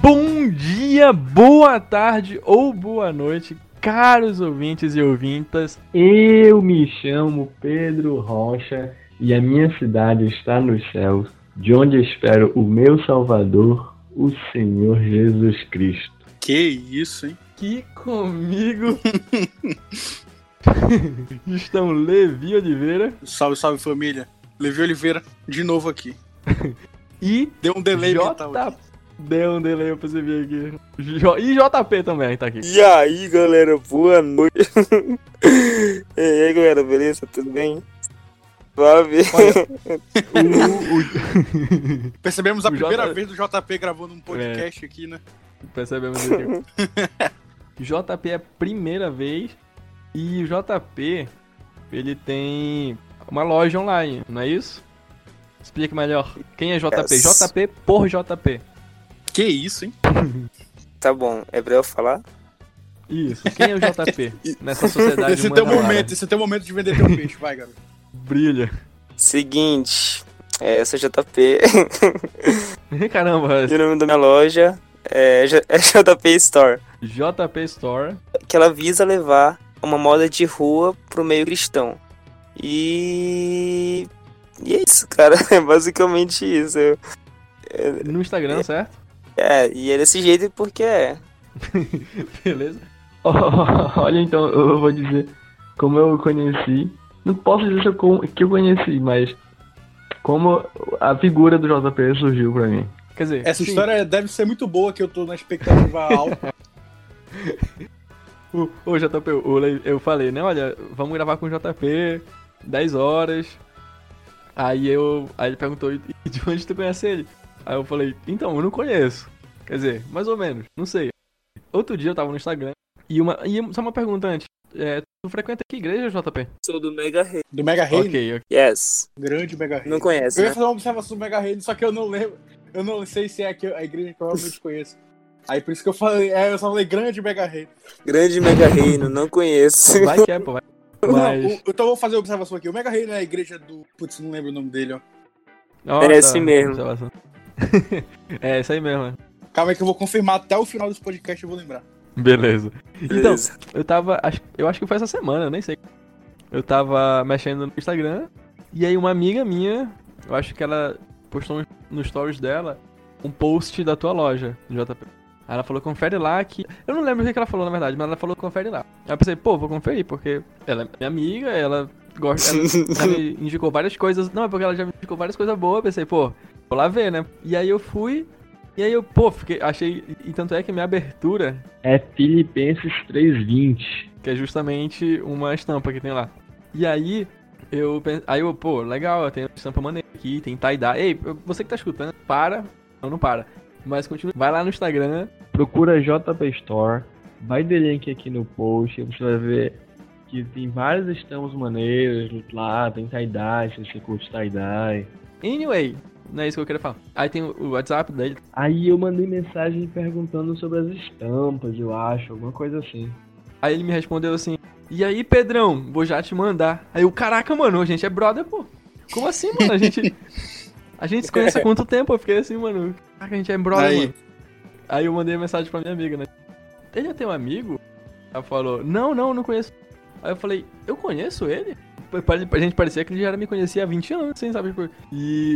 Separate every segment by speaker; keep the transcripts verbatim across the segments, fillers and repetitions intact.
Speaker 1: Bom dia, boa tarde ou boa noite, caros ouvintes e ouvintas.
Speaker 2: Eu me chamo Pedro Rocha e a minha cidade está nos céus, de onde espero o meu Salvador, o Senhor Jesus Cristo.
Speaker 3: Que isso, hein?
Speaker 1: Que comigo estão Levi Oliveira.
Speaker 3: Salve, salve família. Levi Oliveira, de novo aqui.
Speaker 1: E
Speaker 3: deu um delay
Speaker 1: J...
Speaker 3: mental aqui.
Speaker 1: Deu um delay, eu percebi aqui. J... E J P também tá aqui.
Speaker 4: E aí, galera, boa noite. E aí, galera, beleza? Tudo bem? Suave.
Speaker 1: o, o...
Speaker 3: Percebemos a
Speaker 1: o
Speaker 3: primeira
Speaker 1: J...
Speaker 3: vez do J P gravando um podcast é. aqui, né?
Speaker 1: Percebemos aqui. J P é a primeira vez. E o J P, ele tem uma loja online, não é isso? Explica melhor. Quem é J P? Yes. J P por J P.
Speaker 3: Que isso, hein?
Speaker 4: Tá bom, é pra eu falar?
Speaker 1: Isso. Quem é o J P nessa sociedade
Speaker 3: esse humana? Esse é teu momento, esse é teu momento de vender teu peixe, vai, garoto.
Speaker 1: Brilha.
Speaker 4: Seguinte, é, eu sou J P.
Speaker 1: Caramba.
Speaker 4: E o nome da minha loja é, é J P Store.
Speaker 1: J P Store.
Speaker 4: Que ela visa levar uma moda de rua pro meio cristão. E... E é isso, cara. É basicamente isso. Eu...
Speaker 1: No Instagram,
Speaker 4: é...
Speaker 1: certo?
Speaker 4: É, e é desse jeito porque é.
Speaker 1: Beleza.
Speaker 2: Oh, olha, então, eu vou dizer como eu conheci. Não posso dizer que eu conheci, mas como a figura do J P surgiu pra mim.
Speaker 1: Quer dizer,
Speaker 3: essa
Speaker 1: sim.
Speaker 3: história deve ser muito boa, que eu tô na expectativa alta.
Speaker 1: Ô, ô J P, eu falei, né? Olha, vamos gravar com o J P, dez horas. Aí eu. Aí ele perguntou, de onde tu conhece ele? Aí eu falei, então, eu não conheço. Quer dizer, mais ou menos, não sei. Outro dia eu tava no Instagram e uma. E só uma pergunta antes. É, tu frequenta que igreja, J P?
Speaker 4: Sou do Mega Reino.
Speaker 3: Do Mega Reino?
Speaker 1: Ok, ok.
Speaker 4: Yes.
Speaker 3: Grande Mega Reino.
Speaker 4: Não conhece,
Speaker 3: Eu
Speaker 4: né?
Speaker 3: ia fazer uma observação do Mega Reino, só que eu não lembro. Eu não sei se é a igreja que eu realmente conheço. Aí por isso que eu falei, é, eu só falei grande Mega Reino.
Speaker 4: Grande Mega Reino, não conheço.
Speaker 1: Vai que é, pô, vai. Mas...
Speaker 3: Não, então eu vou fazer a observação aqui. O Mega Reino é a igreja do... Putz, não lembro o nome dele, ó.
Speaker 1: Oh,
Speaker 4: é
Speaker 1: tá.
Speaker 4: esse mesmo.
Speaker 1: É, isso aí mesmo, né?
Speaker 3: Calma aí que eu vou confirmar até o final desse podcast, eu vou lembrar.
Speaker 1: Beleza.
Speaker 4: Beleza.
Speaker 1: Então, eu tava... Eu acho que foi essa semana, eu nem sei. Eu tava mexendo no Instagram e aí uma amiga minha, eu acho que ela postou no stories dela um post da tua loja, J P. Aí ela falou, confere lá que... Eu não lembro o que ela falou, na verdade, mas ela falou, confere lá. Aí eu pensei, pô, vou conferir, porque ela é minha amiga, ela gosta... Ela, ela me indicou várias coisas... Não, é porque ela já me indicou várias coisas boas, eu pensei, pô, vou lá ver, né? E aí eu fui... E aí eu, pô, fiquei... Achei... E tanto é que minha abertura...
Speaker 2: É Filipenses três vinte.
Speaker 1: Que é justamente uma estampa que tem lá. E aí... Eu pensei... Aí eu, pô, legal, tem uma estampa maneira aqui, tem tie-dye. Ei, você que tá escutando, para... Não, não para. Mas continua. Vai lá no Instagram.
Speaker 2: Procura J P Store. Vai ter link aqui no post. Você vai ver que tem várias estampas maneiras lá. Tem tie-dye, se você curte tie-dye.
Speaker 1: Anyway, não é isso que eu queria falar. Aí tem o WhatsApp dele.
Speaker 2: Aí eu mandei mensagem perguntando sobre as estampas, eu acho. Alguma coisa assim.
Speaker 1: Aí ele me respondeu assim. E aí, Pedrão, vou já te mandar. Aí eu, caraca, mano, a gente é brother, pô. Como assim, mano? A gente... A gente se conhece há quanto tempo? Eu fiquei assim, mano. Caraca, a gente é brother,
Speaker 3: aí.
Speaker 1: mano. Aí eu mandei mensagem pra minha amiga, né? Ele já tem um amigo? Ela falou, não, não, não conheço. Aí eu falei, eu conheço ele? Pra gente parecia que ele já me conhecia há vinte anos, assim, sabe? E...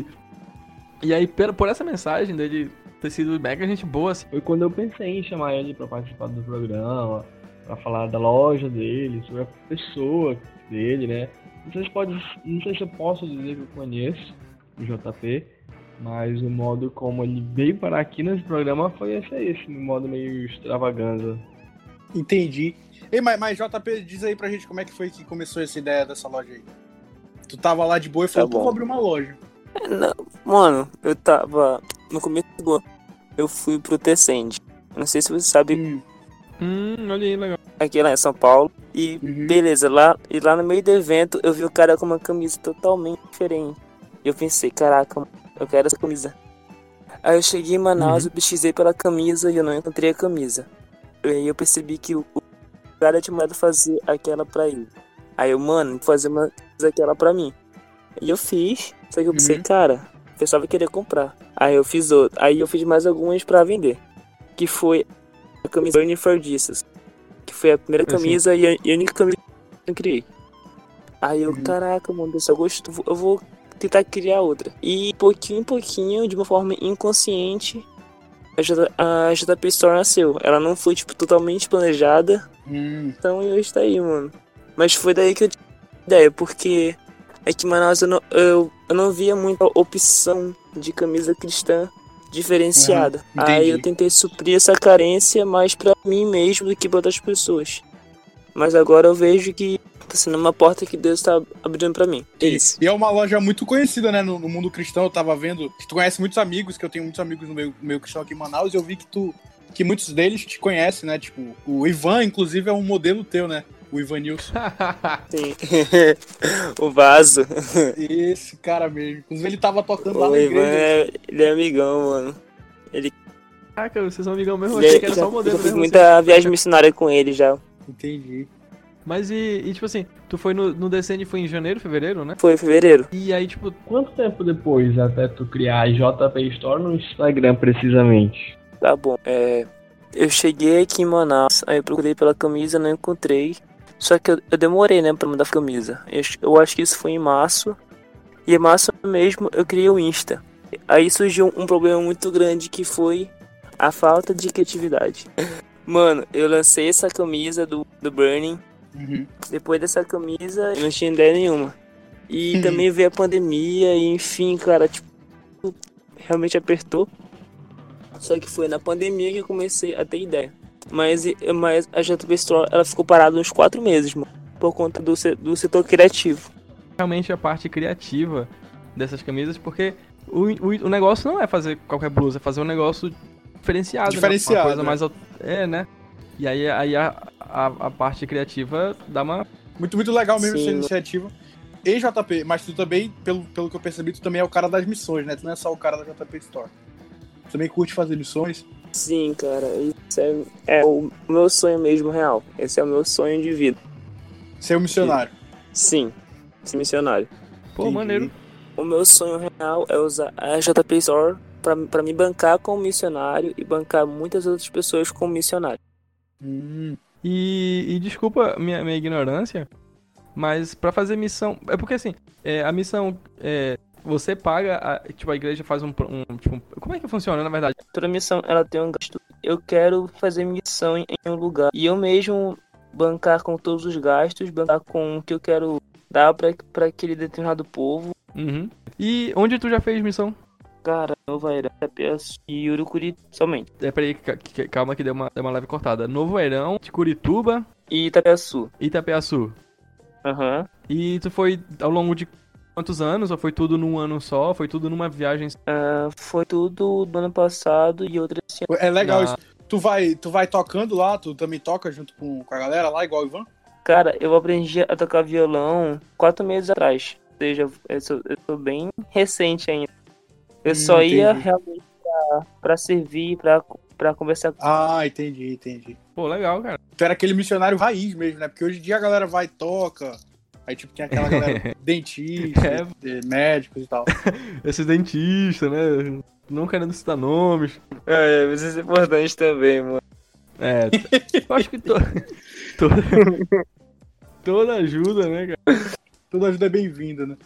Speaker 1: E aí, por essa mensagem dele ter sido mega gente boa, assim.
Speaker 2: Foi quando eu pensei em chamar ele pra participar do programa, pra falar da loja dele, sobre a pessoa dele, né? Não sei se pode... Não sei se eu posso dizer que eu conheço o J P, mas o modo como ele veio parar aqui nesse programa foi esse aí, esse modo meio extravaganza.
Speaker 3: Entendi. Ei, mas, mas J P, diz aí pra gente como é que foi que começou essa ideia dessa loja aí. Tu tava lá de boa e falou,
Speaker 4: Tá
Speaker 3: tu vou abrir uma loja.
Speaker 4: É, não, mano, eu tava... No começo do ano, eu fui pro Tecend. Não sei se você sabe...
Speaker 3: Hum.
Speaker 1: Hum, olha aí, legal.
Speaker 4: Aqui lá em São Paulo. E
Speaker 3: Uhum.
Speaker 4: beleza, lá, e lá no meio do evento, eu vi o cara com uma camisa totalmente diferente. E eu pensei, caraca, eu quero essa camisa. Aí eu cheguei em Manaus,
Speaker 1: Uhum.
Speaker 4: eu pesquisei pela camisa e eu não encontrei a camisa. E aí eu percebi que o, o cara tinha mandado fazer aquela pra ele. Aí eu, mano, vou fazer uma fazer aquela pra mim. E eu fiz, só que eu pensei,
Speaker 3: Uhum.
Speaker 4: cara, o pessoal vai querer comprar. Aí eu fiz outra, aí eu fiz mais algumas pra vender. que foi a camisa Burning for Jesus. Que foi a primeira camisa e a, e a única camisa que eu criei. Aí eu,
Speaker 2: Uhum.
Speaker 4: caraca, mano, o pessoal gostou, eu vou tentar criar outra. E pouquinho em pouquinho, de uma forma inconsciente, a, J, a J P Store nasceu. Ela não foi, tipo, totalmente planejada.
Speaker 2: Hum.
Speaker 4: Então eu está aí, mano. Mas foi daí que eu tive ideia, porque aqui em Manaus eu não, eu, eu não via muita opção de camisa cristã diferenciada.
Speaker 2: Uhum,
Speaker 4: Aí
Speaker 2: entendi.
Speaker 4: eu tentei suprir essa carência mais pra mim mesmo do que pra outras pessoas. Mas agora eu vejo que tá sendo uma porta que Deus tá abrindo pra mim. É isso.
Speaker 3: E é uma loja muito conhecida, né, no, no mundo cristão. Eu tava vendo que tu conhece muitos amigos, que eu tenho muitos amigos no meio, no meio cristão aqui em Manaus, e eu vi que tu que muitos deles te conhecem, né? Tipo, o Ivan, inclusive, é um modelo teu, né? O Ivan Nilson.
Speaker 4: Sim. O vaso.
Speaker 3: Esse cara mesmo. Inclusive, ele tava tocando lá
Speaker 4: O
Speaker 3: na
Speaker 4: Ivan,
Speaker 3: igreja.
Speaker 4: é, ele é amigão, mano.
Speaker 1: Caraca, vocês são amigão mesmo? Eu
Speaker 4: Ele
Speaker 1: achei
Speaker 4: é,
Speaker 1: que era
Speaker 4: já,
Speaker 1: só o modelo
Speaker 4: já fiz
Speaker 1: mesmo.
Speaker 4: muita
Speaker 1: assim.
Speaker 4: viagem missionária com ele já.
Speaker 3: Entendi.
Speaker 1: Mas e, e, tipo assim, tu foi no, no Descende foi em janeiro, fevereiro, né?
Speaker 4: Foi em fevereiro.
Speaker 1: E aí, tipo,
Speaker 2: Quanto tempo depois até tu criar a J P Store no Instagram, precisamente?
Speaker 4: Tá bom. É, eu cheguei aqui em Manaus, aí eu procurei pela camisa, não encontrei. Só que eu, eu demorei, né, pra mandar a camisa. Eu, eu acho que isso foi em março. E em março mesmo eu criei o Insta. Aí surgiu um problema muito grande que foi a falta de criatividade. Mano, eu lancei essa camisa do, do Burning.
Speaker 3: Uhum.
Speaker 4: Depois dessa camisa eu não tinha ideia nenhuma. E
Speaker 3: Uhum.
Speaker 4: também veio a pandemia e enfim, cara, tipo, realmente apertou. Só que foi na pandemia que eu comecei a ter ideia. Mas, mas a J P Store, ela ficou parada uns quatro meses, mano. Por conta do, do setor criativo.
Speaker 1: realmente a parte criativa dessas camisas, porque o, o, o negócio não é fazer qualquer blusa, é fazer um negócio diferenciado,
Speaker 3: Diferenciado,
Speaker 1: né? Uma coisa
Speaker 3: né?
Speaker 1: mais... au- É, né? E aí, aí a, a, a parte criativa dá uma...
Speaker 3: Muito, muito legal mesmo
Speaker 4: Sim.
Speaker 3: essa iniciativa. E J P, mas tu também, pelo, pelo que eu percebi, tu também é o cara das missões, né? Tu não é só o cara da J P Store. Tu também curte fazer missões.
Speaker 4: Sim, cara, isso é, é o meu sonho mesmo real. Esse é o meu sonho de vida.
Speaker 3: Ser um missionário.
Speaker 4: Sim, ser missionário.
Speaker 1: Pô,
Speaker 3: Entendi.
Speaker 1: maneiro.
Speaker 4: O meu sonho real é usar a J P Store pra, pra me bancar como missionário e bancar muitas outras pessoas como missionário.
Speaker 3: Hum.
Speaker 1: E, e desculpa minha, minha ignorância, mas pra fazer missão... É porque assim, é, a missão... É, você paga, a, tipo, a igreja faz um, um, tipo, como é que funciona, na verdade?
Speaker 4: Toda missão, ela tem um gasto. Eu quero fazer missão em, em um lugar. E eu mesmo bancar com todos os gastos, bancar com o que eu quero dar pra, pra aquele determinado povo.
Speaker 1: Uhum. E onde tu já fez missão?
Speaker 4: Cara, Nova Era, Itapeaçu e Urucuri somente.
Speaker 1: É, peraí, ca- que- calma que deu uma, deu uma leve cortada. Novo Airão, de Curitiba,
Speaker 4: E Itapeaçu.
Speaker 1: Itapeaçu.
Speaker 4: Aham.
Speaker 1: E tu foi ao longo de quantos anos? Ou foi tudo num ano só? Foi tudo numa viagem?
Speaker 4: Ah, foi tudo do ano passado e outras esse ano.
Speaker 3: É legal
Speaker 1: Ah.
Speaker 3: isso. Tu vai, tu vai tocando lá, tu também toca junto com, com a galera lá, igual o Ivan?
Speaker 4: Cara, eu aprendi a tocar violão quatro meses atrás. Ou seja, eu sou, eu sou bem recente ainda. Eu
Speaker 3: Hum,
Speaker 4: só ia
Speaker 3: entendi.
Speaker 4: realmente pra, pra servir, pra, pra conversar com.
Speaker 3: Ah, entendi, entendi.
Speaker 1: Pô, legal, cara.
Speaker 3: Tu era aquele missionário raiz mesmo, né? Porque hoje em dia a galera vai e toca. Aí, tipo, tem aquela galera dentista,
Speaker 1: É.
Speaker 3: de- médicos e tal.
Speaker 1: Esse dentista, né? Não querendo citar nomes.
Speaker 4: É, mas isso é importante também, mano.
Speaker 1: É, eu acho que to... toda... toda ajuda, né, cara?
Speaker 3: Toda ajuda é bem-vinda, né?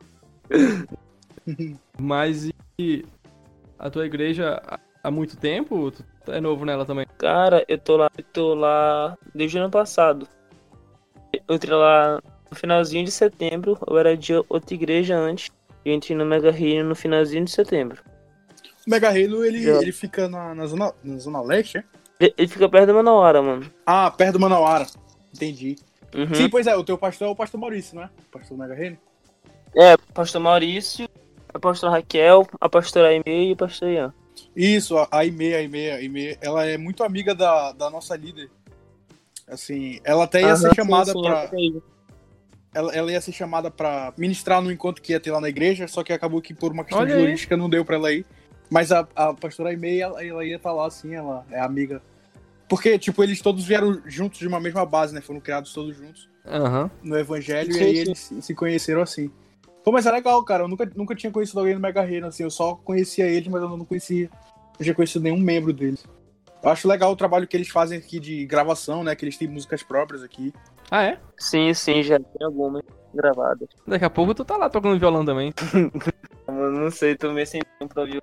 Speaker 1: Mas e a tua igreja há- há muito tempo? Tu é novo nela também?
Speaker 4: Cara, eu tô lá, eu tô lá desde o ano passado. Eu entrei lá no finalzinho de setembro, eu era de outra igreja antes. Eu entrei no Mega Reino no finalzinho de setembro.
Speaker 3: O Mega Reino, ele,
Speaker 4: Já.
Speaker 3: ele fica na, na, zona, na zona leste, é?
Speaker 4: Ele ele fica perto da Manauara, mano.
Speaker 3: Ah, perto do Manauara. Entendi.
Speaker 4: Uhum.
Speaker 3: Sim, pois é, o teu pastor é o pastor Maurício, não é? O pastor do Mega Reino.
Speaker 4: É, pastor Maurício, a pastora Raquel, a pastora Aimee e o pastor Ian.
Speaker 3: Isso, a a Aimee, a Aimee, a Aimee, ela é muito amiga da, da nossa líder. Assim, ela até ia
Speaker 4: Aham,
Speaker 3: ser
Speaker 4: sim,
Speaker 3: chamada
Speaker 4: sim,
Speaker 3: pra...
Speaker 4: é mesmo.
Speaker 3: Ela, ela ia ser chamada pra ministrar no encontro que ia ter lá na igreja, só que acabou que por uma questão
Speaker 1: Olha aí.
Speaker 3: jurídica não deu pra ela ir. Mas a, a pastora Aimee, ela, ela ia estar lá, assim, ela é amiga. Porque, tipo, eles todos vieram juntos de uma mesma base, né? Foram criados todos juntos
Speaker 1: Aham.
Speaker 3: no evangelho
Speaker 4: Sim,
Speaker 3: e aí
Speaker 4: sim.
Speaker 3: eles se, se conheceram assim. Pô, mas é legal, cara. Eu nunca, nunca tinha conhecido alguém no Mega Reino, assim. Eu só conhecia eles, mas eu não conhecia. Eu já conheci nenhum membro deles. Eu acho legal o trabalho que eles fazem aqui de gravação, né? Que eles têm músicas próprias aqui.
Speaker 1: Ah, é?
Speaker 4: Sim, sim, já tem algumas gravadas.
Speaker 1: Daqui a pouco tu tá lá tocando violão também.
Speaker 4: Eu não sei, tô meio sem tempo pra ouvir.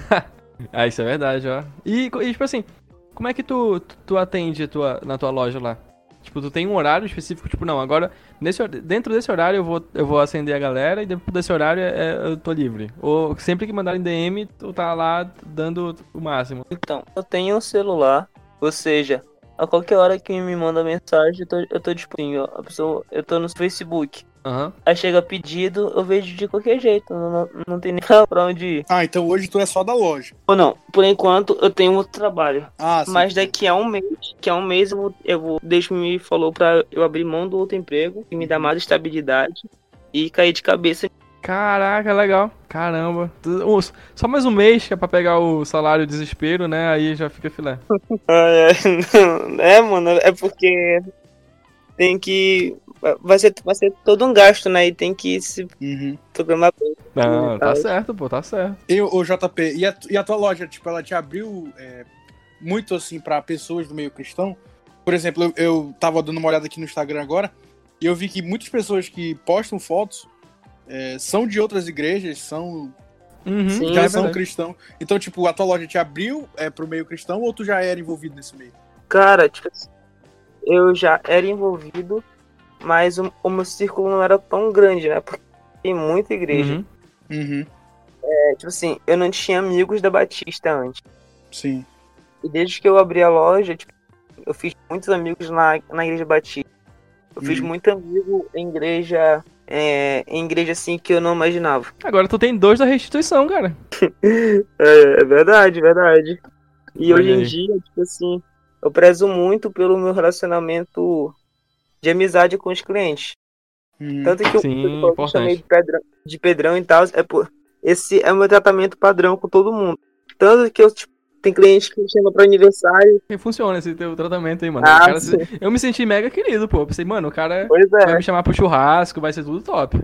Speaker 1: Ah, isso é verdade, ó. E, e, tipo assim, como é que tu, tu, tu atende tua, na tua loja lá? Tipo, tu tem um horário específico, tipo, não, agora, nesse, hor- dentro desse horário eu vou, eu vou atender a galera e dentro desse horário é, eu tô livre. Ou sempre que mandarem D M, tu tá lá dando o máximo.
Speaker 4: Então, eu tenho um celular, ou seja, a qualquer hora que me manda mensagem, eu tô, eu tô disponível. A pessoa, eu tô no Facebook.
Speaker 1: Aham.
Speaker 4: Aí chega pedido, eu vejo de qualquer jeito, não, não, não tem nem pra onde ir.
Speaker 3: Ah, então hoje tu é só da loja.
Speaker 4: Ou não, por enquanto eu tenho outro trabalho.
Speaker 3: Ah, sim.
Speaker 4: Mas daqui a um mês, daqui a um mês eu vou, eu vou, Deus me falou pra eu abrir mão do outro emprego, que me dá mais estabilidade e cair de cabeça.
Speaker 1: Caraca, legal. Caramba. Tu- um- Só mais um mês que é pra pegar o salário desespero, né? Aí já fica filé.
Speaker 4: É, é, mano, é porque tem que. Vai ser, vai ser todo um gasto, né? E tem que se
Speaker 3: Uhum.
Speaker 4: programar bem.
Speaker 1: Não, tá
Speaker 4: Tá.
Speaker 1: certo, pô, tá certo.
Speaker 3: E o J P, e a, e a tua loja, tipo, ela te abriu é, muito, assim, pra pessoas do meio cristão? Por exemplo, eu, eu tava dando uma olhada aqui no Instagram agora e eu vi que muitas pessoas que postam fotos é, são de outras igrejas, são,
Speaker 1: Uhum,
Speaker 4: Sim,
Speaker 3: já
Speaker 1: é
Speaker 3: são
Speaker 1: verdade.
Speaker 3: cristãos. Então, tipo, a tua loja te abriu é, pro meio cristão ou tu já era envolvido nesse meio?
Speaker 4: Cara, tipo assim, eu já era envolvido, mas o, o meu círculo não era tão grande, né? Porque tem muita igreja.
Speaker 1: Uhum.
Speaker 3: Uhum,
Speaker 4: É, tipo assim, eu não tinha amigos da Batista antes.
Speaker 3: sim.
Speaker 4: E desde que eu abri a loja, tipo, eu fiz muitos amigos na, na igreja Batista. Eu fiz
Speaker 3: Uhum.
Speaker 4: muito amigo em igreja, é, em igreja assim que eu não imaginava.
Speaker 1: Agora tu tem dois da restituição, cara.
Speaker 4: É, é verdade, verdade. E
Speaker 1: Olha
Speaker 4: hoje em
Speaker 1: aí.
Speaker 4: dia, tipo assim, eu prezo muito pelo meu relacionamento de amizade com os clientes.
Speaker 3: Uhum.
Speaker 4: Tanto que o
Speaker 1: Sim,
Speaker 4: pessoal que eu chamei
Speaker 1: importante.
Speaker 4: de Pedrão, de Pedrão e tal, é por, esse é o meu tratamento padrão com todo mundo. Tanto que eu, tipo, tem cliente que me chama pra aniversário.
Speaker 1: Que funciona esse teu tratamento aí, mano. O
Speaker 4: Ah,
Speaker 1: cara se-
Speaker 4: sim.
Speaker 1: Eu me senti mega querido, pô. Eu pensei, mano, o cara
Speaker 4: Pois
Speaker 1: vai
Speaker 4: é.
Speaker 1: me chamar pro churrasco, vai ser tudo top.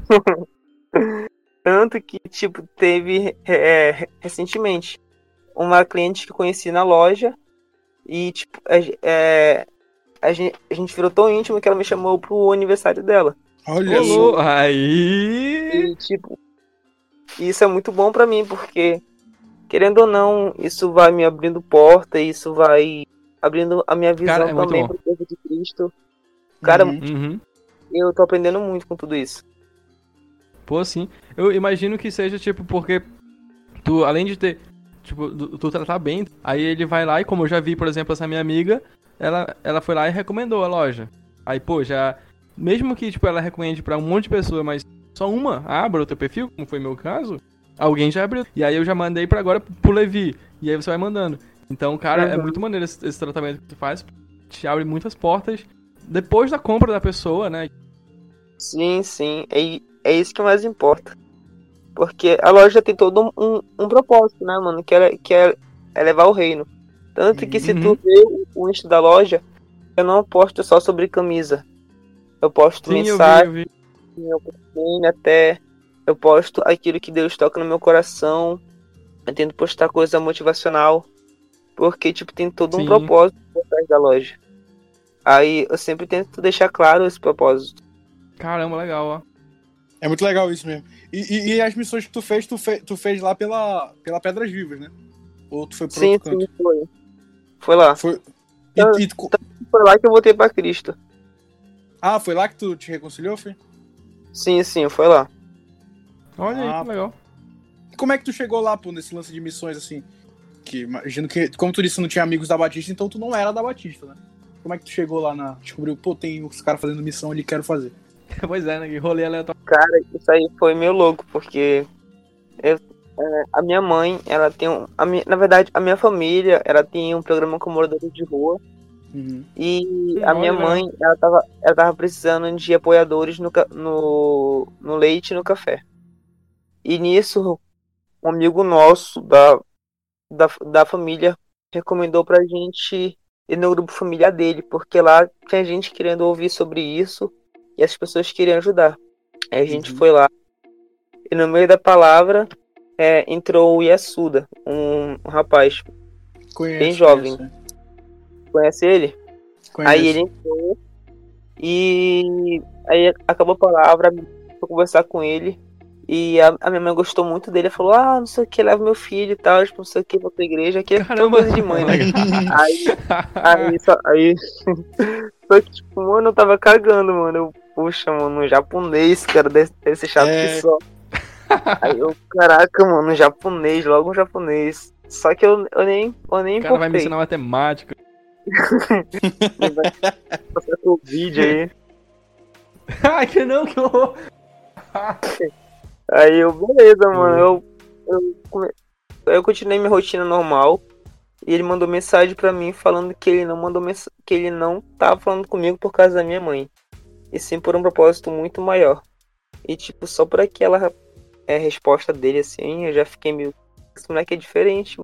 Speaker 4: Tanto que, tipo, teve é, recentemente uma cliente que eu conheci na loja e, tipo, a, ge- é, a, gente, a gente virou tão íntimo que ela me chamou pro aniversário dela.
Speaker 3: Olha
Speaker 1: Ô,
Speaker 3: só.
Speaker 1: louco. Aí.
Speaker 4: E, tipo, isso é muito bom pra mim, porque, querendo ou não, isso vai me abrindo porta, isso vai abrindo a minha visão
Speaker 1: Cara, é muito
Speaker 4: também
Speaker 1: bom.
Speaker 4: pro corpo de Cristo. Cara,
Speaker 3: Uhum.
Speaker 1: Uhum.
Speaker 4: eu tô aprendendo muito com tudo isso.
Speaker 1: Pô, sim. Eu imagino que seja, tipo, porque tu, além de ter, tipo, tu, tu tratar bem, aí ele vai lá e, como eu já vi, por exemplo, essa minha amiga, ela, ela foi lá e recomendou a loja. Aí, pô, já, mesmo que, tipo, ela recomende pra um monte de pessoa, mas só uma abra o teu perfil, como foi meu caso, alguém já abriu. E aí eu já mandei pra agora pro Levi, e aí você vai mandando. Então, cara, é
Speaker 4: Uhum.
Speaker 1: muito maneiro esse, esse tratamento que tu faz, te abre muitas portas depois da compra da pessoa, né?
Speaker 4: Sim, sim, é, é isso que mais importa. Porque a loja tem todo um, um, um propósito, né, mano? Que é, que é, é levar o reino. Tanto que se
Speaker 1: Uhum.
Speaker 4: tu vê o, o Insta da loja, eu não posto só sobre camisa. Eu posto
Speaker 1: Sim, eu vi,
Speaker 4: mensagem,
Speaker 1: eu vi.
Speaker 4: eu posto até. Eu posto aquilo que Deus toca no meu coração. Eu tento postar coisa motivacional. Porque, tipo, tem todo um
Speaker 1: Sim.
Speaker 4: propósito por trás da loja. Aí eu sempre tento deixar claro esse propósito.
Speaker 1: Caramba, legal, ó.
Speaker 3: É muito legal isso mesmo. E, e- e as missões que tu fez, tu, fe, tu fez lá pela, pela Pedras Vivas, né? Ou tu foi pro
Speaker 4: Sim,
Speaker 3: outro
Speaker 4: sim,
Speaker 3: canto?
Speaker 4: foi. Foi lá.
Speaker 3: Foi. E,
Speaker 4: Ah.
Speaker 3: e tu-
Speaker 4: Foi lá que eu voltei pra Cristo.
Speaker 3: ah, foi lá que tu te reconciliou, foi?
Speaker 4: Sim, sim, foi lá.
Speaker 1: Olha
Speaker 3: Ah.
Speaker 1: aí, que legal.
Speaker 3: E como é que tu chegou lá, pô, nesse lance de missões, assim? Que imagino que, como tu disse, não tinha amigos da Batista, então tu não era da Batista, né? Como é que tu chegou lá na. Descobriu, pô, tem os caras fazendo missão ali, quero fazer.
Speaker 1: Pois é, né? Que rolê aleatório.
Speaker 4: Cara, isso aí foi meio louco, porque eu, é, a minha mãe, ela tem um. A minha, na verdade, a minha família, ela tem um programa com moradores de rua.
Speaker 3: Uhum.
Speaker 4: E
Speaker 1: Hum,
Speaker 4: a minha
Speaker 1: olha,
Speaker 4: mãe, ela tava, ela tava precisando de apoiadores no, ca- no, no leite e no café. E nisso, um amigo nosso da, da, da família recomendou pra gente ir no grupo familiar dele, porque lá tinha gente querendo ouvir sobre isso e as pessoas queriam ajudar. Aí a gente
Speaker 3: Uhum.
Speaker 4: foi lá e no meio da palavra é, entrou o Yasuda, um, um rapaz
Speaker 3: Conheço,
Speaker 4: bem jovem.
Speaker 3: conheço, é.
Speaker 4: Conhece ele?
Speaker 3: Conheço.
Speaker 4: Aí ele entrou e aí acabou a palavra, fui conversar com ele. E a, a minha mãe gostou muito dele, falou, ah, não sei o que, leva meu filho e tal, não sei o que, pra tua igreja, que é
Speaker 1: Caramba.
Speaker 4: coisa de mãe, né? aí, aí, só, aí, só que, tipo, mano, eu tava cagando, mano, eu, puxa, mano, japonês, cara, deve, deve ser chato
Speaker 3: É.
Speaker 4: que só. Aí eu, caraca, mano, japonês, logo um japonês. Só que eu, eu nem, eu nem
Speaker 1: O cara vai me
Speaker 4: importei.
Speaker 1: ensinar matemática.
Speaker 4: Passar com o vídeo aí.
Speaker 1: Ai, que não, que horror.
Speaker 4: Aí eu, beleza, mano, eu, eu, come- eu continuei minha rotina normal. E ele mandou mensagem pra mim falando que ele não mandou mens... que ele não tava falando comigo por causa da minha mãe. E sim por um propósito muito maior. E tipo, só por aquela é, resposta dele assim, eu já fiquei meio. Esse moleque é diferente.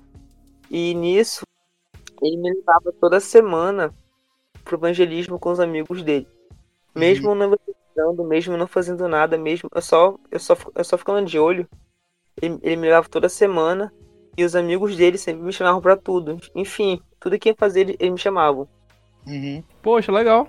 Speaker 4: E nisso, ele me levava toda semana pro evangelismo com os amigos dele. Mesmo não evangelizando, mesmo não fazendo nada, mesmo. Eu só, eu só, eu só ficando de olho. Ele, ele me levava toda semana. E os amigos dele sempre me chamavam pra tudo. Enfim, tudo que ia fazer, ele, ele me chamavam.
Speaker 3: Uhum.
Speaker 1: Poxa, legal.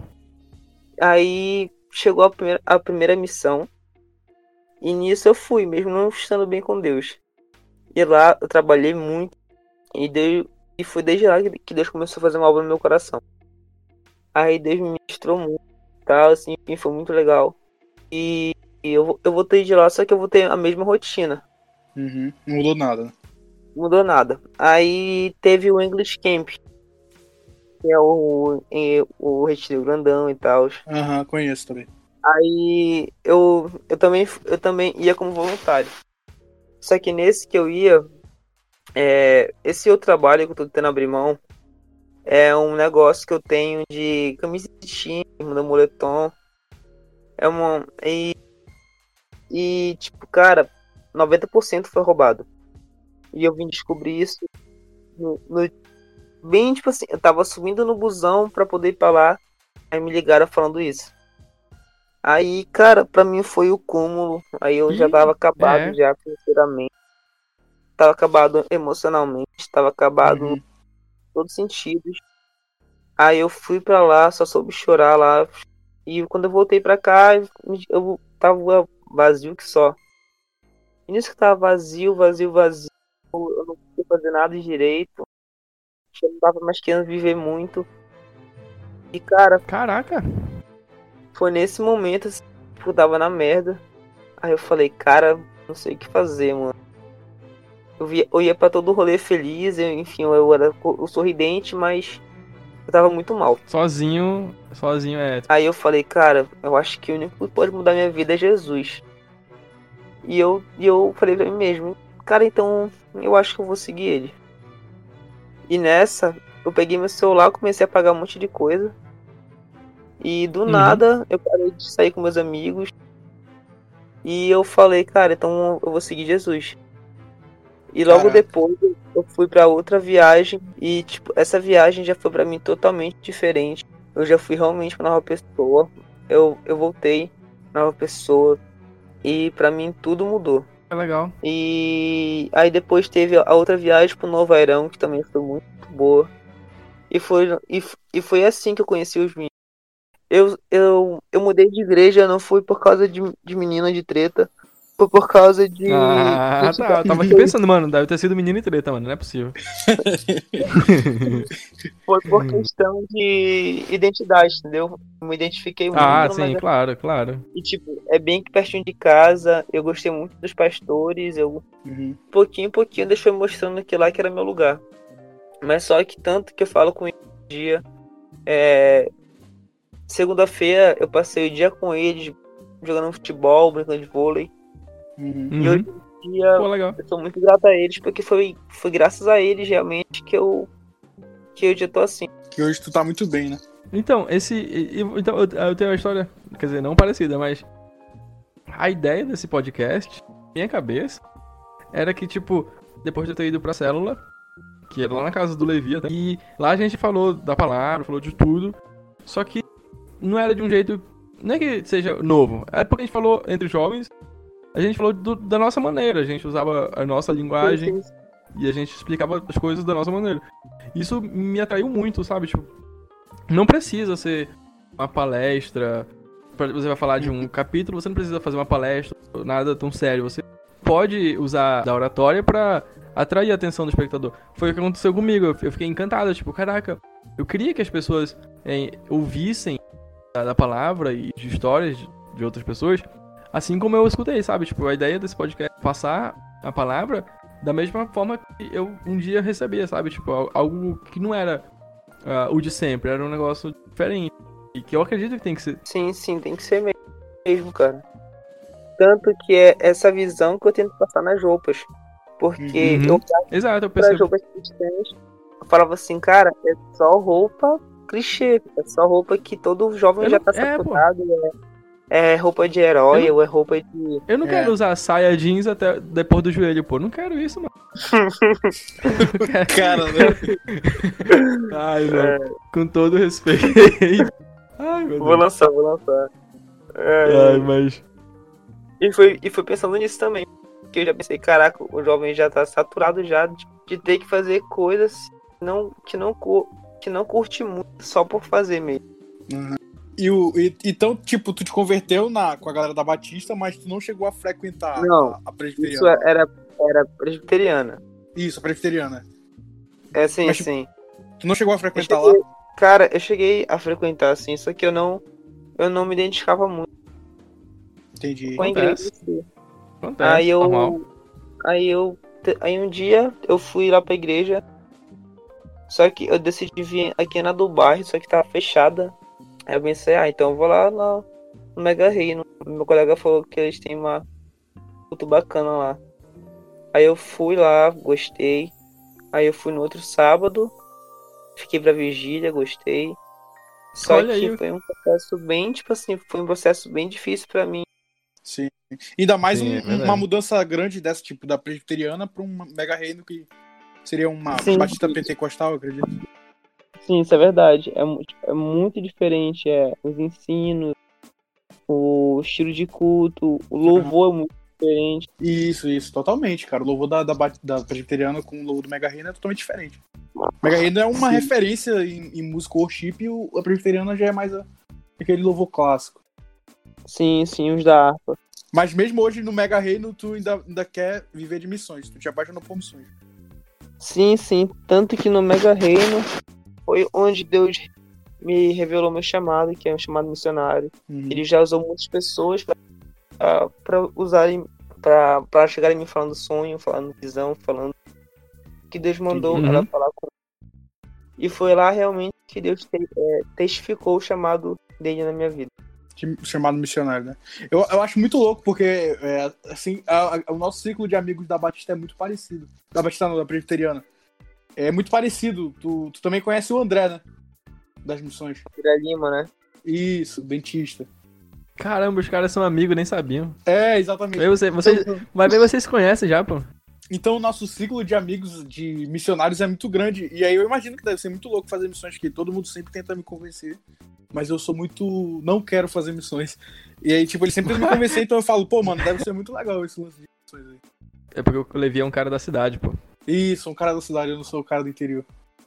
Speaker 4: Aí chegou a primeira, a primeira missão. E nisso eu fui, mesmo não estando bem com Deus. E lá eu trabalhei muito. E, Deus, e foi desde lá que, que Deus começou a fazer uma obra no meu coração. Aí Deus me ministrou muito. Tal, assim, enfim, foi muito legal. E, e eu, eu voltei de lá, só que eu voltei a mesma rotina.
Speaker 3: Uhum. Não mudou nada, né?
Speaker 4: Mudou nada. Aí teve o English Camp. Que é o, em- o Retiro Grandão e tal.
Speaker 3: Aham, conheço também.
Speaker 4: Aí eu, eu, também, eu também ia como voluntário. Só que nesse que eu ia, é, esse outro trabalho que eu tô tentando abrir mão é um negócio que eu tenho de camisa de time, do moletom. É uma. E, e tipo, cara, noventa por cento foi roubado. E eu vim descobrir isso no, no- bem, tipo assim, eu tava subindo no busão pra poder ir pra lá. Aí me ligaram falando isso. Aí, cara, pra mim foi o cúmulo. Aí eu já
Speaker 1: Ih,
Speaker 4: tava acabado
Speaker 1: é.
Speaker 4: já financeiramente. Tava acabado emocionalmente. Tava acabado
Speaker 3: Uhum.
Speaker 4: em todos os sentidos. Aí eu fui pra lá, só soube chorar lá. E quando eu voltei pra cá, eu tava vazio que só. E nisso que tava vazio, vazio, vazio. Eu não conseguia fazer nada direito. Eu não tava mais querendo viver muito. E, cara,
Speaker 1: Caraca.
Speaker 4: foi nesse momento assim, que eu tava na merda. Aí eu falei, cara, não sei o que fazer, mano. Eu, via, eu ia pra todo rolê feliz, eu, enfim, eu era o sorridente, mas eu tava muito mal.
Speaker 1: Sozinho, sozinho é.
Speaker 4: Aí eu falei, cara, eu acho que o único que pode mudar minha vida é Jesus. E eu, e eu falei pra mim mesmo, cara, então eu acho que eu vou seguir ele. E nessa, eu peguei meu celular, comecei a pagar um monte de coisa. E do
Speaker 1: Uhum.
Speaker 4: nada, eu parei de sair com meus amigos. E eu falei, cara, então eu vou seguir Jesus. E logo
Speaker 3: Caraca.
Speaker 4: depois eu fui pra outra viagem. E tipo, essa viagem já foi pra mim totalmente diferente. Eu já fui realmente uma nova pessoa. Eu, eu voltei nova pessoa. E pra mim tudo mudou.
Speaker 1: É legal.
Speaker 4: E aí depois teve a outra viagem pro Novo Airão, que também foi muito boa. E foi, e, f- e foi assim que eu conheci os meninos. Eu, eu, eu mudei de igreja, não foi por causa de, de menina de treta. Foi por causa de.
Speaker 1: Ah,
Speaker 4: de-
Speaker 1: tá. Eu tava aqui pensando, mano, deve ter sido menino e treta, mano. Não é possível.
Speaker 4: Foi por questão de identidade, entendeu? Eu me identifiquei muito
Speaker 1: Ah,
Speaker 4: no
Speaker 1: sim,
Speaker 4: Magalhães.
Speaker 1: claro, claro.
Speaker 4: E tipo, é bem que pertinho de casa. Eu gostei muito dos pastores. Eu,
Speaker 3: Uhum.
Speaker 4: pouquinho em pouquinho, Deus foi mostrando que lá que era meu lugar. Mas só que tanto que eu falo com ele um dia. É, segunda-feira eu passei o dia com eles jogando futebol, brincando de vôlei.
Speaker 3: Uhum.
Speaker 4: E hoje
Speaker 1: Uhum.
Speaker 4: em dia
Speaker 1: Pô, legal.
Speaker 4: eu sou muito grato a eles, porque foi, foi graças a eles realmente que eu que eu já tô assim.
Speaker 3: Que hoje tu tá muito bem, né?
Speaker 1: Então, esse. e- e- Então, eu, eu tenho uma história, quer dizer, não parecida, mas. A ideia desse podcast, minha cabeça, era que, tipo, depois de eu ter ido pra célula, que era lá na casa do Levi, até, e lá a gente falou da palavra, falou de tudo, só que não era de um jeito. Não é que seja novo, é porque a gente falou entre jovens, a gente falou do- da nossa maneira, a gente usava a nossa linguagem. E a gente explicava as coisas da nossa maneira. Isso me atraiu muito, sabe? Tipo, não precisa ser uma palestra. Você vai falar de um capítulo, você não precisa fazer uma palestra, nada tão sério. Você pode usar da oratória pra atrair a atenção do espectador. Foi o que aconteceu comigo. Eu fiquei encantado, tipo, caraca, eu queria que as pessoas é, ouvissem da, da palavra e de histórias de, de outras pessoas, assim como eu escutei, sabe? Tipo, a ideia desse podcast é passar a palavra da mesma forma que eu um dia recebia, sabe? Tipo, algo que não era uh, o de sempre, era um negócio diferente. E que eu acredito que tem que ser.
Speaker 4: Sim, sim, tem que ser mesmo, cara. Tanto que é essa visão que eu tento passar nas roupas. Porque
Speaker 1: Uhum.
Speaker 4: eu
Speaker 1: Exato, eu
Speaker 4: para
Speaker 1: percebo.
Speaker 4: roupas cristãs, eu falava assim, cara, é só roupa clichê, é só roupa que todo jovem
Speaker 1: Eu
Speaker 4: já
Speaker 1: não-
Speaker 4: tá
Speaker 1: é, pô.
Speaker 4: saturado, é, é roupa de herói,
Speaker 1: Eu não-
Speaker 4: ou é roupa de...
Speaker 1: Eu não
Speaker 3: É.
Speaker 1: quero usar saia jeans até depois do joelho, pô. Não quero isso, mano. Eu quero-
Speaker 3: Cara, né?
Speaker 1: Ai, mano. Com todo respeito. Ai, meu
Speaker 4: Vou
Speaker 1: Deus.
Speaker 4: lançar, vou lançar. É,
Speaker 1: Ai, mas.
Speaker 4: e, foi, e foi pensando nisso também, porque eu já pensei, caraca, o jovem já tá saturado já de, de ter que fazer coisas que não, que, não, cu- que não curte muito só por fazer mesmo.
Speaker 3: E o, e- então, tipo, tu te converteu na, com a galera da Batista, mas tu não chegou a frequentar
Speaker 4: Não,
Speaker 3: a, a
Speaker 4: Isso
Speaker 3: presbiteriana.
Speaker 4: era, era presbiteriana.
Speaker 3: Isso, a presbiteriana.
Speaker 4: É sim,
Speaker 3: Mas,
Speaker 4: sim.
Speaker 3: Tu não chegou a
Speaker 4: Eu
Speaker 3: frequentar
Speaker 4: cheguei-
Speaker 3: lá?
Speaker 4: Cara, eu cheguei a frequentar, assim, só que eu não, eu não me identificava muito
Speaker 3: Entendi.
Speaker 4: com a igreja
Speaker 1: Acontece.
Speaker 4: em si.
Speaker 1: Acontece,
Speaker 4: Aí eu,
Speaker 1: normal.
Speaker 4: aí eu, aí um dia eu fui lá pra igreja, só que eu decidi vir aqui na do bairro, só que tava fechada. Aí eu pensei, ah, então eu vou lá no, no Mega Reino. Meu colega falou que eles têm uma culto bacana lá. Aí eu fui lá, gostei. Aí eu fui no outro sábado, fiquei pra vigília, gostei. Só
Speaker 1: Olha
Speaker 4: que
Speaker 1: aí.
Speaker 4: foi um processo bem, tipo assim, foi um processo bem difícil pra mim.
Speaker 3: Sim. Ainda mais
Speaker 1: Sim,
Speaker 3: um-
Speaker 1: é verdade.
Speaker 3: uma mudança grande desse tipo, da presbiteriana pra um mega reino que seria uma
Speaker 4: Sim.
Speaker 3: batista pentecostal, eu acredito.
Speaker 4: Sim, isso é verdade. É, mu- é muito diferente, é, os ensinos, o estilo de culto, o louvor é muito diferente.
Speaker 3: Isso, isso, totalmente, cara. O louvor da, da, bat- da presbiteriana com o louvor do mega reino é totalmente diferente. O mega reino é uma
Speaker 4: Sim.
Speaker 3: referência em, em música worship e o, a presbiteriana já é mais a- aquele louvor clássico.
Speaker 4: Sim, sim, os da harpa.
Speaker 3: Mas mesmo hoje no mega reino, tu ainda, ainda quer viver de missões. Tu te apaixonou por missões.
Speaker 4: Sim, sim. Tanto que no Mega Reino foi onde Deus me revelou meu chamado, que é um chamado missionário.
Speaker 3: Uhum.
Speaker 4: Ele já usou muitas pessoas para para usarem, para chegarem me falando sonho, falando visão, falando que Deus mandou
Speaker 1: Uhum.
Speaker 4: ela falar com. E foi lá realmente que Deus te- é, testificou o chamado dele na minha vida.
Speaker 3: Que- chamado missionário, né? Eu, eu acho muito louco, porque é, assim, a- a- o nosso ciclo de amigos da Batista é muito parecido. Da Batista não, da Presbiteriana. É muito parecido. Tu, tu também conhece o André, né? Das missões.
Speaker 4: André Lima, né?
Speaker 3: Isso, dentista.
Speaker 1: Caramba, os caras são amigos, nem sabiam.
Speaker 3: É, exatamente.
Speaker 1: Aí você, vocês,
Speaker 3: Então,
Speaker 1: vai ver, vocês se conhecem já, pô.
Speaker 3: então o nosso ciclo de amigos, de missionários é muito grande. E aí eu imagino que deve ser muito louco fazer missões, que todo mundo sempre tenta me convencer. Mas eu sou muito... não quero fazer missões. E aí, tipo, ele sempre tenta me convencer, então eu falo, pô, mano, deve ser muito legal esse lance de missões aí.
Speaker 1: É porque o Levi é um cara da cidade, pô.
Speaker 3: Isso, um cara da cidade, eu não sou o cara do interior.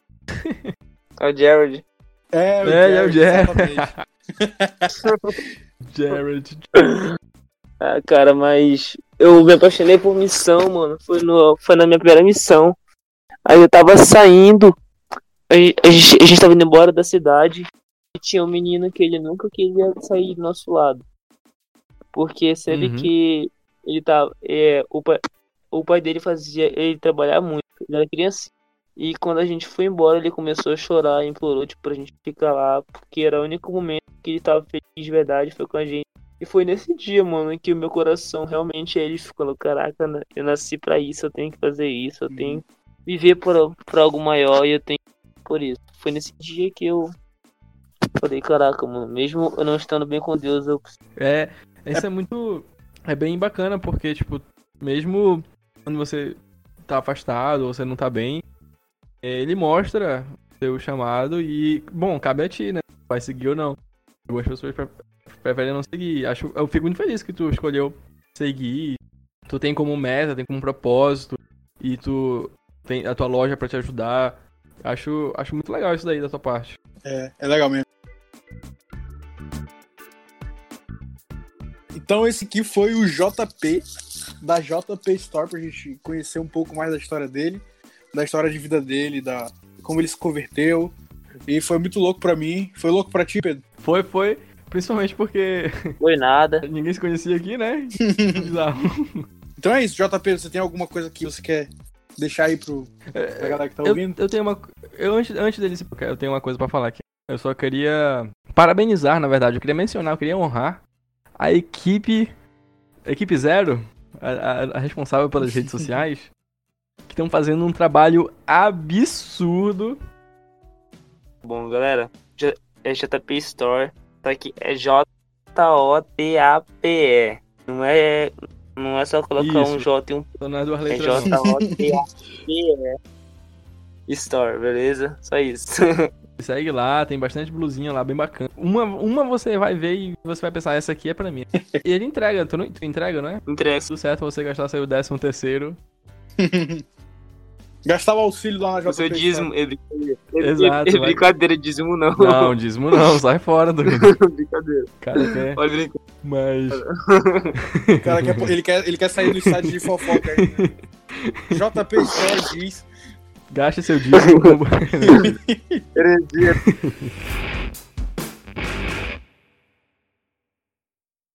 Speaker 4: É o Jared.
Speaker 3: É, o
Speaker 1: É, é o
Speaker 3: Jared,
Speaker 1: Jared.
Speaker 3: exatamente.
Speaker 1: Jared.
Speaker 4: Ah, cara, mas eu me apaixonei por missão, mano. Foi, no, foi na minha primeira missão. Aí eu tava saindo, a, a, gente, a gente tava indo embora da cidade e tinha um menino que ele nunca queria sair do nosso lado. Porque sempre
Speaker 1: Uhum.
Speaker 4: que ele tava. É, o, pai, o pai dele fazia ele trabalhar muito, ele era criança. E quando a gente foi embora, ele começou a chorar, implorou tipo, pra gente ficar lá, porque era o único momento que ele tava feliz de verdade, foi com a gente. E foi nesse dia, mano, que o meu coração realmente ele falou, caraca, né, eu nasci pra isso, eu tenho que fazer isso, eu tenho que viver por, por algo maior e eu tenho que por isso. Foi nesse dia que eu falei, caraca, mano, mesmo eu não estando bem com Deus, eu
Speaker 1: É, isso é muito... É bem bacana, porque, tipo, mesmo quando você tá afastado, ou você não tá bem, é, ele mostra o seu chamado e, bom, cabe a ti, né? Vai seguir ou não. Algumas pessoas pre- preferem não seguir. Acho, eu fico muito feliz que tu escolheu seguir. Tu tem como meta, tem como propósito. E tu tem a tua loja pra te ajudar. Acho, acho muito legal isso daí da tua parte.
Speaker 3: É, é legal mesmo. Então esse aqui foi o J P, da J P Store, pra gente conhecer um pouco mais da história dele, da história de vida dele, da como ele se converteu. E foi muito louco pra mim. Foi louco pra ti, Pedro?
Speaker 1: Foi, foi. Principalmente porque
Speaker 4: Foi nada.
Speaker 1: ninguém se conhecia aqui, né? Bizarro.
Speaker 3: Então é isso, J P, você tem alguma coisa que você quer deixar aí pro, pra galera que tá
Speaker 1: Eu,
Speaker 3: ouvindo?
Speaker 1: eu tenho uma... Eu, antes, antes dele se... Eu tenho uma coisa pra falar aqui. Eu só queria parabenizar, na verdade. Eu queria mencionar, eu queria honrar a equipe... A equipe Zero, a, a, a responsável pelas redes sociais, que estão fazendo um trabalho absurdo.
Speaker 4: Bom, galera, J- é J P Store, só que é J O T A P E. Não é, não é só colocar
Speaker 1: Isso.
Speaker 4: um J e um
Speaker 1: Tô nas duas
Speaker 4: É
Speaker 1: letras,
Speaker 4: J
Speaker 1: não.
Speaker 4: O T A P E Store, beleza? Só isso.
Speaker 1: Segue lá, tem bastante blusinha lá, bem bacana. Uma, uma você vai ver e você vai pensar, essa aqui é pra mim. E ele entrega, tu, não, tu entrega, não é?
Speaker 4: Entrega.
Speaker 1: Tudo certo, você gastar seu décimo terceiro.
Speaker 3: Gastar o auxílio lá na J P
Speaker 4: O seu
Speaker 3: Store.
Speaker 4: dízimo, é brincadeira. É-
Speaker 1: Exato,
Speaker 4: é, é
Speaker 1: vai.
Speaker 4: brincadeira, dízimo não.
Speaker 1: Não, dízimo não, sai fora do
Speaker 4: Brincadeira.
Speaker 1: cara quer,
Speaker 4: Olha, brincadeira.
Speaker 1: mas...
Speaker 3: O cara quer, ele, quer, ele quer sair do site de fofoca aí, né? J P Store diz.
Speaker 1: Gaste seu dízimo como...
Speaker 4: Heresia.